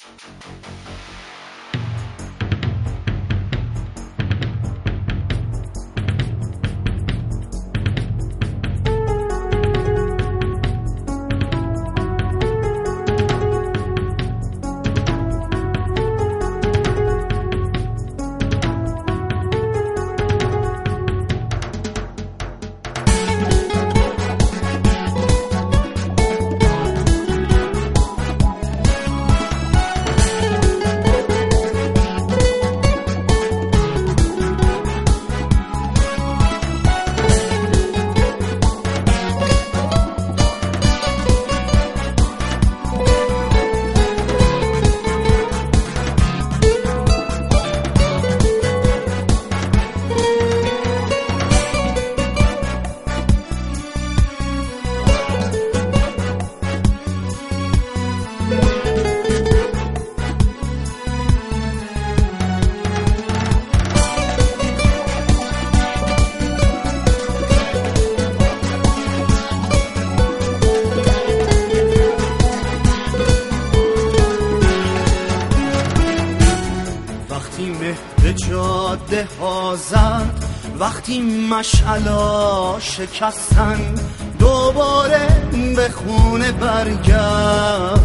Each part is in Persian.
جاده ها زد، وقتی مشعلا شکستن، دوباره به خونه برگرد.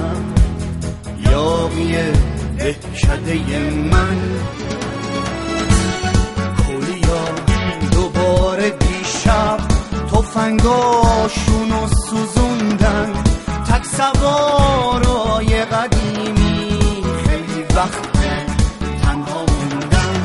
یاقی دهکده من، کلیا دوباره دیشب تفنگاشونو سوزوندن. تک سوارای قدیمی خیلی وقت تنها موندن.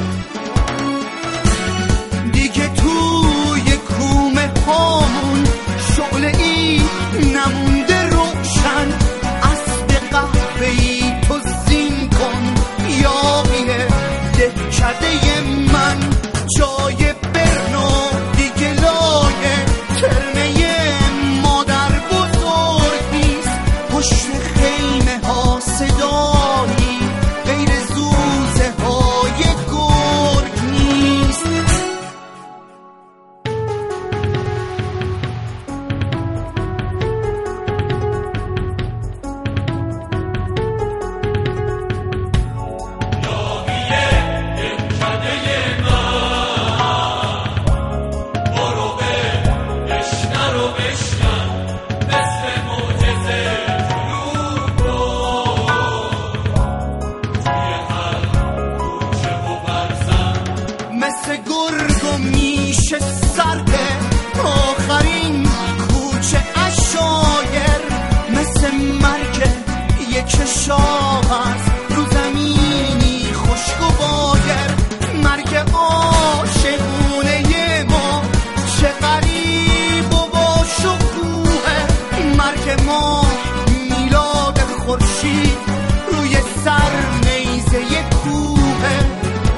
دیگه توی کومه هامون شعله‌ای نمونده روشن. اسب قهوه‌ای تو زین کن، یاقی دهکده من. جای برنو دیگه لایه کرمه مادر بزرگ نیست. پشت خیمه ها صدایی غیر زوزه های گرگ نیست. مثل گرگ و میشه سرده آخرین کوچه عشایر. مثل مرگ یک شاه است رو زمینی خشک و بایر. مرگ عاشقونه ما چه غریب و با شکوهه. مرگ ما میلاد خورشید روی سر نیزه کوهه.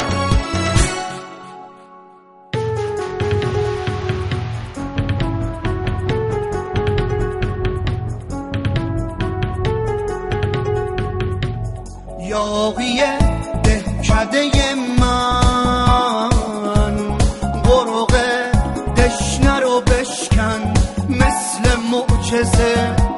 یاقی دهکده من، قرق دشنه رو بشکن مثل معجزه.